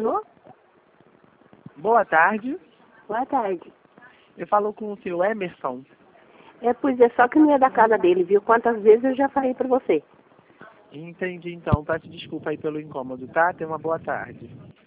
Alô? Boa tarde. Boa tarde. Eu falo com o senhor Emerson. Pois é, só que não é da casa dele, viu? Quantas vezes eu já falei pra você. Entendi, então. Peço desculpa aí pelo incômodo, tá? Tenha uma boa tarde.